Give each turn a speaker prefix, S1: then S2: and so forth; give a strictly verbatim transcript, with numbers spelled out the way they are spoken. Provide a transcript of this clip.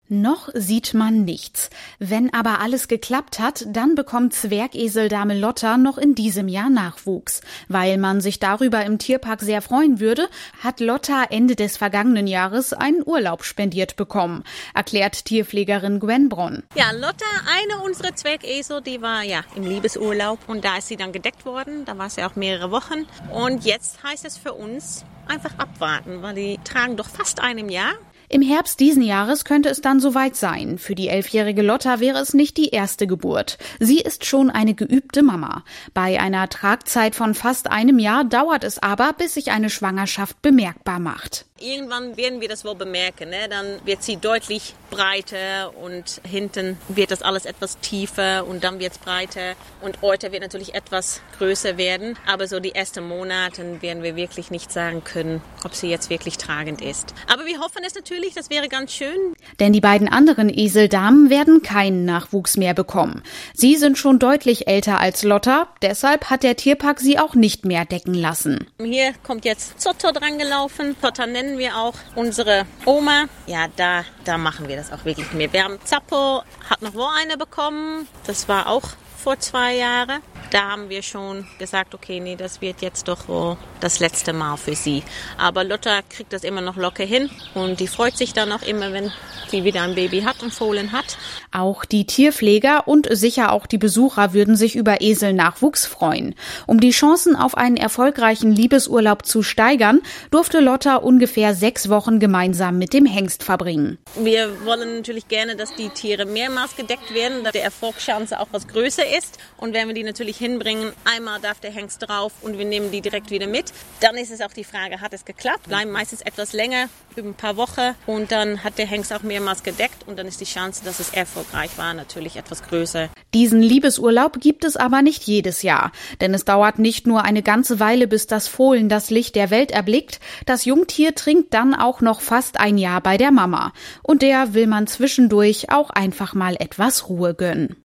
S1: Noch sieht man nichts. Wenn aber alles geklappt hat, dann bekommt Zwergeseldame Lotta noch in diesem Jahr Nachwuchs. Weil man sich darüber im Tierpark sehr freuen würde, hat Lotta Ende des vergangenen Jahres einen Urlaub spendiert bekommen, erklärt Tierpflegerin Gwen Bronn.
S2: Ja, Lotta, eine unserer Zwergesel, die war ja im Liebesurlaub und da ist sie dann gedeckt worden. Da war sie auch mehrere Wochen. Und jetzt heißt es für uns einfach abwarten, weil die tragen doch fast einem Jahr.
S1: Im Herbst diesen Jahres könnte es dann soweit sein. Für die elfjährige Lotta wäre es nicht die erste Geburt. Sie ist schon eine geübte Mama. Bei einer Tragzeit von fast einem Jahr dauert es aber, bis sich eine Schwangerschaft bemerkbar macht.
S2: Irgendwann werden wir das wohl bemerken, ne? Dann wird sie deutlich breiter und hinten wird das alles etwas tiefer und dann wird es breiter und Euter wird natürlich etwas größer werden. Aber so die ersten Monate werden wir wirklich nicht sagen können, ob sie jetzt wirklich tragend ist. Aber wir hoffen es natürlich, das wäre ganz schön.
S1: Denn die beiden anderen Eseldamen werden keinen Nachwuchs mehr bekommen. Sie sind schon deutlich älter als Lotta, deshalb hat der Tierpark sie auch nicht mehr decken lassen.
S2: Hier kommt jetzt Zotto dran gelaufen. Zotter nennen wir auch unsere Oma. Ja, da, da machen wir das auch wirklich mehr. Wir haben Zappo, hat noch wo eine bekommen. Das war auch vor zwei Jahren. Da haben wir schon gesagt, okay, nee, das wird jetzt doch wohl das letzte Mal für sie. Aber Lotta kriegt das immer noch locker hin und die freut sich dann auch immer, wenn sie wieder ein Baby hat und Fohlen hat.
S1: Auch die Tierpfleger und sicher auch die Besucher würden sich über Eselnachwuchs freuen. Um die Chancen auf einen erfolgreichen Liebesurlaub zu steigern, durfte Lotta ungefähr sechs Wochen gemeinsam mit dem Hengst verbringen.
S2: Wir wollen natürlich gerne, dass die Tiere mehrmals gedeckt werden, dass der Erfolgschance auch was größer ist. Und wenn wir die natürlich hinbringen, einmal darf der Hengst drauf und wir nehmen die direkt wieder mit, dann ist es auch die Frage, hat es geklappt? Bleiben meistens etwas länger, über ein paar Wochen und dann hat der Hengst auch mehrmals gedeckt und dann ist die Chance, dass es erfolgreich war, natürlich etwas größer.
S1: Diesen Liebesurlaub gibt es aber nicht jedes Jahr, denn es dauert nicht nur eine ganze Weile, bis das Fohlen das Licht der Welt erblickt, das Jungtier trinkt dann auch noch fast ein Jahr bei der Mama und der will man zwischendurch auch einfach mal etwas Ruhe gönnen.